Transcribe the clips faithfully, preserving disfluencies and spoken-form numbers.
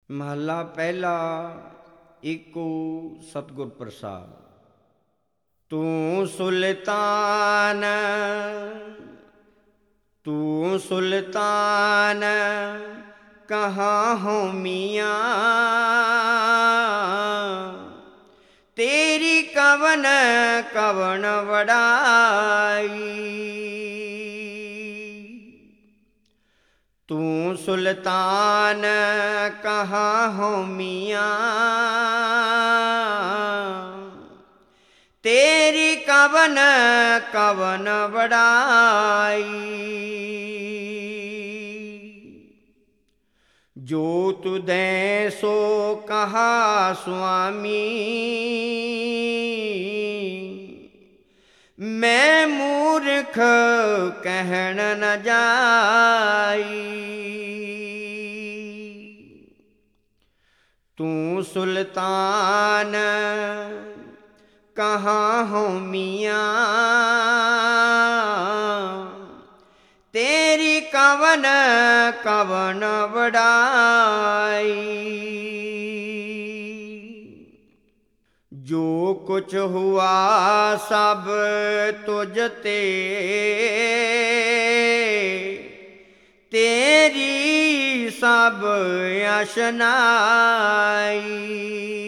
ਮਹੱਲਾ ਪਹਿਲਾ। ਏਕੋ ਸਤਿਗੁਰ ਪ੍ਰਸਾਦ। ਤੂੰ ਸੁਲਤਾਨ ਤੂੰ ਸੁਲਤਾਨ ਕਹਾਂ ਹੋ ਮੀਆਂ, ਤੇਰੀ ਕਵਨ ਕਵਨ ਵਡਾਈ। ਤੂੰ ਸੁਲਤਾਨ ਕਹਾਂ ਹੋ ਮੀਆਂ, ਤੇਰੀ ਕਵਨ ਕਵਨ ਵਡਾਈ। ਜੋ ਤੁਧੈ ਸੋ ਕਹਾ ਸੁਆਮੀ, ਮੈਂ ਮੂਰਖ ਕਹਿਣ ਨ ਜਾਈ। ਤੂੰ ਸੁਲਤਾਨ ਕਹਾਂ ਹੋ ਮੀਆਂ, ਤੇਰੀ ਕਵਨ ਕਵਨ ਵਡਾਈ। ਜੋ ਕੁਛ ਹੁਆ ਸਭ ਤੁਝ ਤੇ, ਤੇਰੀ ਸਭ ਅਸ਼ਨਾਈ।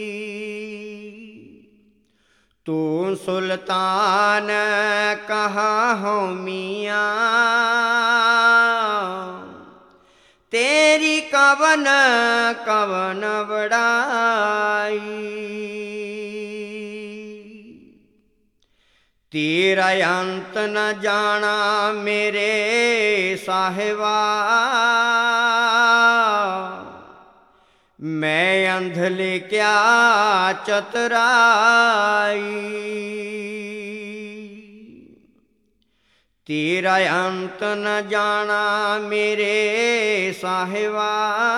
ਤੂੰ ਸੁਲਤਾਨ ਕਹਾਂ ਹੋ ਮੀਆਂ, ਤੇਰੀ ਕਵਨ ਕਵਨ ਵਡਾਈ। ਤੇਰਾ ਅੰਤ ਨ ਜਾਣਾ ਮੇਰੇ ਸਾਹਿਬਾ, ਮੈਂ ਅੰਧਲੇ ਕਿਆ ਚਤੁਰਾਈ। ਤੇਰਾ ਅੰਤ ਨ ਜਾਣਾ ਮੇਰੇ ਸਾਹਿਬਾ,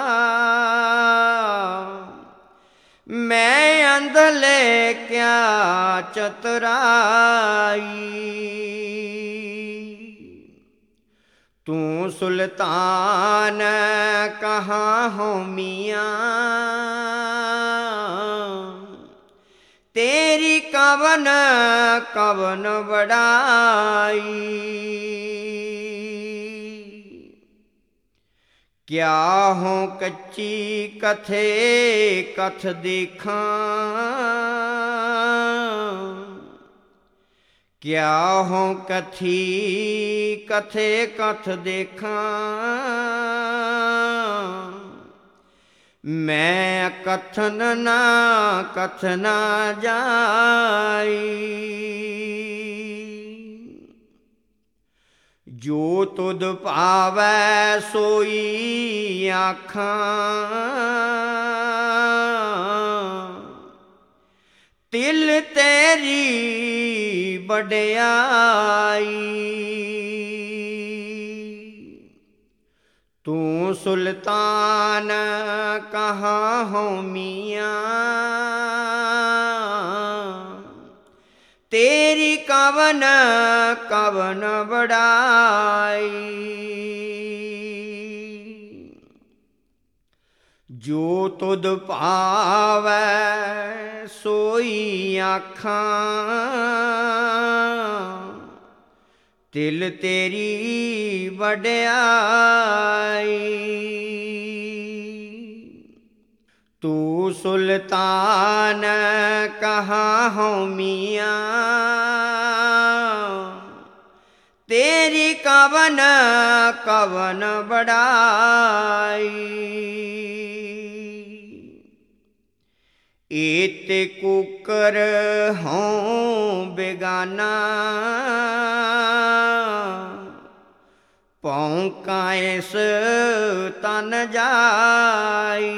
ਮੈਂ ਅੰਧਲੇ ਕਿਆ ਚਤੁਰਾਈ। ਤੂੰ ਸੁਲਤਾਨ ਕਹਾਂ ਹੋ ਮੀਆਂ, ਤੇਰੀ ਕਵਨ ਕਵਨ ਵਡਾਈ। ਕਿਆ ਹੋ ਕੱਚੀ ਕਥੇ ਕਥ ਦੇਖਾਂ, ਕਿਆ ਹੋ ਕਥੀ ਕਥੇ ਕਥ ਦੇਖਾਂ। ਮੈਂ ਕਥਨ ਨਾ ਕਥਨਾ ਜਾਈ। ਜੋ ਤੁਧ ਭਾਵੈ ਸੋਈ ਆਖਾਂ, ਤਿਲ ਤੇਰੀ ਵਡਿਆਈ। ਤੂੰ ਸੁਲਤਾਨ ਕਹਾਂ ਹੋ ਮੀਆਂ, ਤੇਰੀ ਕਵਨ ਕਵਨ ਵਡਾਈ। ਜੋ ਤੁਧ ਭਾਵੈ ਸੋਈ ਆਖਾਂ, ਤਿਲ ਤੇਰੀ ਵਡਿਆਈ। ਤੂੰ ਸੁਲਤਾਨ ਕਹਾਂ ਹੋ ਮੀਆਂ, ਤੇਰੀ ਕਵਨ ਕਵਨ ਵਡਾਈ। ਏਤ ਕੁਕਰ ਹੋਂ ਬੇਗਾਨਾ, ਭੌਂਕਾਂ ਇਸ ਤਨ ਜਾਈ।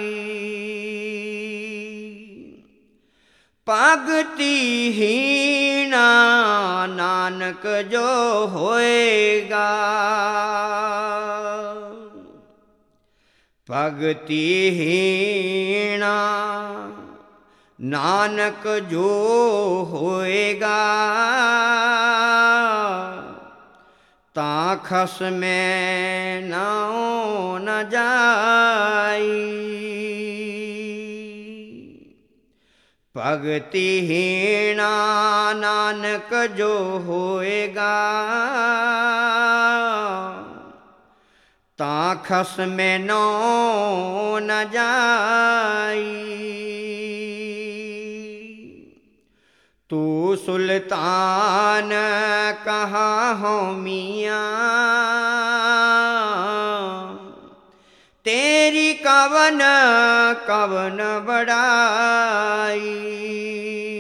ਭਗਤੀਹੀਣਾ ਨਾਨਕ ਜੋ ਹੋਏਗਾ, ਭਗਤੀਹੀਣਾ ਨਾਨਕ ਜੋ ਹੋਏਗਾ। ਤਾਂ ਖਸਮੈ ਨਾਉ ਨ ਜਾਈ। ਭਗਤੀਹੀਣਾ ਨਾਨਕ ਜੋ ਹੋਏਗਾ ਤਾਂ ਖਸਮੇ ਨੋ ਨ ਜਾਈ। ਤੂੰ ਸੁਲਤਾਨ ਕਹਾਂ ਹੋਂ ਮੀਆਂ ਤੇਰੀ ਕਵਨ ਕਵਨ ਬੜਾਈ।